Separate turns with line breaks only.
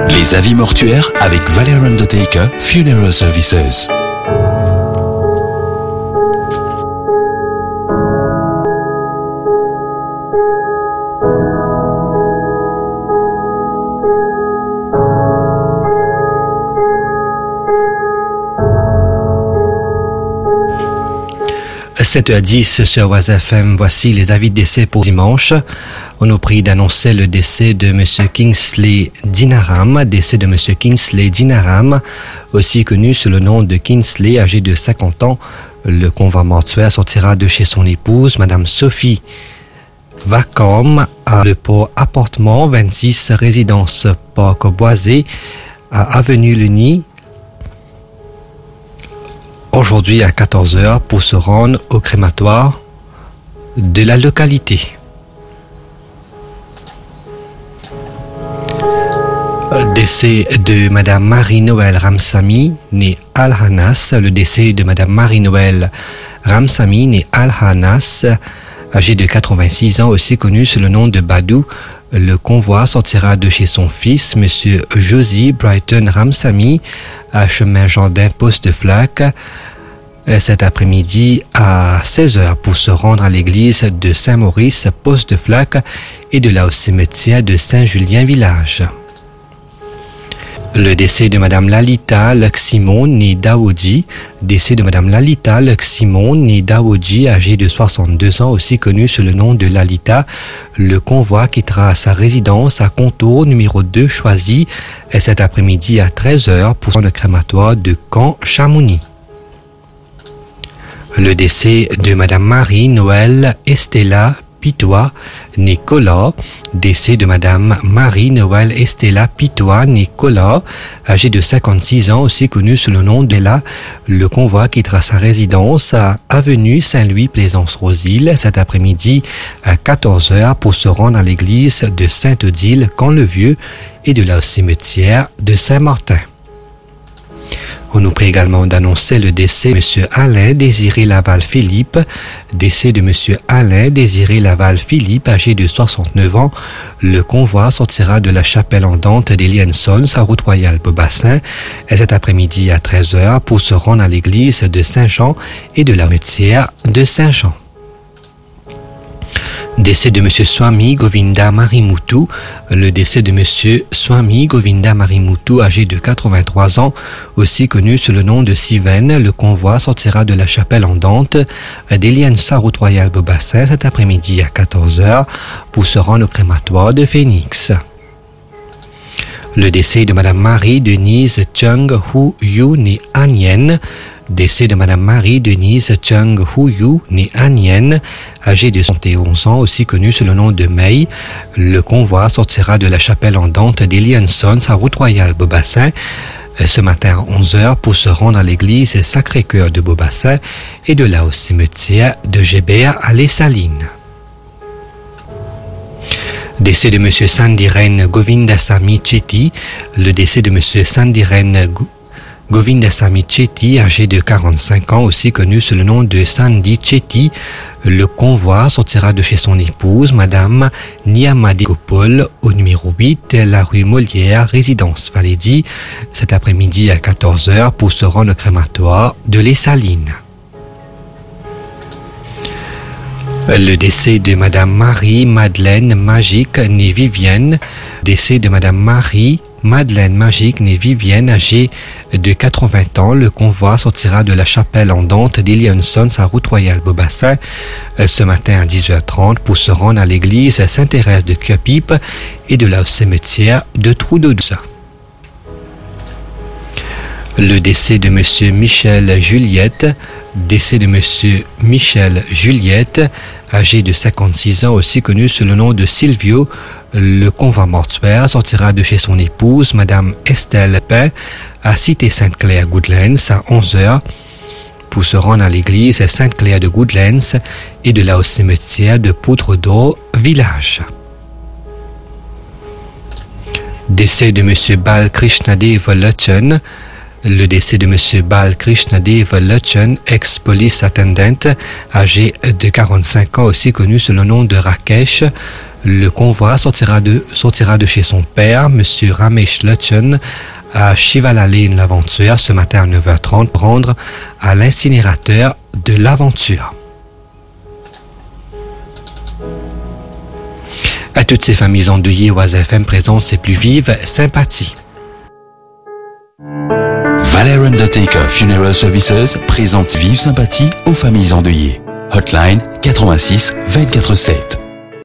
Les avis mortuaires avec Valère Undertaker Funeral Services.
À 7h10 sur Oise FM, voici les avis de décès pour dimanche. On nous prie d'annoncer le décès de M. Kingsley Dinaram, décès de M. Kingsley Dinaram, aussi connu sous le nom de Kingsley, âgé de 50 ans. Le convoi mortuaire sortira de chez son épouse, Mme Sophie Vacom, à le port appartement 26, résidence Parc Boisé, à Avenue Le Nid, aujourd'hui à 14h pour se rendre au crématoire de la localité. Décès de Madame Marie-Noël Ramsamy, née Al-Hanas. Le décès de Madame Marie-Noël Ramsamy, née Al-Hanas, âgée de 86 ans, aussi connue sous le nom de Badou. Le convoi sortira de chez son fils, Monsieur Josie Brighton Ramsamy, à chemin Jardin Poste de Flac, cet après-midi à 16h pour se rendre à l'église de Saint-Maurice, Poste de Flac, et de là au cimetière de Saint-Julien Village. Le décès de Madame Lalita Laksimon, née Daoudi. Décès de Madame Lalita Laksimon, née Daoudi, âgée de 62 ans, aussi connue sous le nom de Lalita. Le convoi quittera sa résidence à Contour, numéro 2, choisi, cet après-midi à 13h pour le crématoire de Caen-Chamonix. Le décès de Madame Marie-Noël Estella Pitois, Nicolas. Décès de Madame Marie-Noël Estella Pitois, Nicolas, âgée de 56 ans, aussi connue sous le nom de la. Le convoi quittera sa résidence à Avenue Saint-Louis-Plaisance-Rosil cet après-midi à 14h pour se rendre à l'église de Sainte-Odile, Camp-le-Vieux, et de là au cimetière de Saint-Martin. On nous prie également d'annoncer le décès de M. Alain Désiré Laval Philippe. Décès de M. Alain Désiré Laval Philippe, âgé de 69 ans. Le convoi sortira de la chapelle andante d'Elienson, sa route royale Beaubassin, cet après-midi à 13h pour se rendre à l'église de Saint-Jean et de la cimetière de Saint-Jean. Décès de M. Swami Govinda Marimutu. Le décès de M. Swami Govinda Marimutu, âgé de 83 ans, aussi connu sous le nom de Siven. Le convoi sortira de la chapelle andante d'Eliensa, route royale Beaubassin, cet après-midi à 14h pour se rendre au crématoire de Phoenix. Le décès de Mme Marie-Denise Chung Hu Yu, née Anienne. Décès de Mme Marie-Denise Chung Hu Yu, née Anienne, âgée de 71 ans, aussi connue sous le nom de Mei. Le convoi sortira de la chapelle andante d'Elienson, sa route royale Beaubassin, ce matin à 11h pour se rendre à l'église Sacré-Cœur de Beaubassin et de là au cimetière de Gébert à Les Salines. Décès de M. Sandiren Govindasamy Chetty. Le décès de M. Sandiren Govindasamy Chetty, âgé de 45 ans, aussi connu sous le nom de Sandy Chetty. Le convoi sortira de chez son épouse, Madame Niamade Gopal, au numéro 8, la rue Molière, résidence Valédy, cet après-midi à 14h pour se rendre au crématoire de Les Salines. Le décès de Madame Marie-Madeleine Magique, née Vivienne. Décès de Madame Marie-Madeleine Magique, née Vivienne, âgée de 80 ans. Le convoi sortira de la chapelle andante d'Elienson, sa route royale Beaubassin, ce matin à 10h30 pour se rendre à l'église Sainte-Thérèse de Cuepipe et de la cimetière de Trou-de-Douze. Le décès de M. Michel Juliette. Décès de M. Michel Juliette, âgé de 56 ans, aussi connu sous le nom de Silvio. Le convoi mortuaire sortira de chez son épouse, Madame Estelle Pain, à Cité Sainte-Claire Goodlands à 11h pour se rendre à l'église Sainte-Claire de Goodlands et de là au cimetière de Poutreau village. Décès de M. Bal Krishnadev Lutchen. Le décès de M. Bal Krishnadev Lutchen, ex-police attendant, âgé de 45 ans, aussi connu sous le nom de Rakesh. Le convoi sortira de chez son père, Monsieur Ramesh Lutchen, à Shivala Lane l'Aventure ce matin à 9h30 pour rendre à l'incinérateur de l'Aventure. À toutes ces familles endeuillées, Oise FM présente ses plus vives sympathies.
Valère Undertaker Funeral Services présente vive sympathie aux familles endeuillées. Hotline 86 24 7.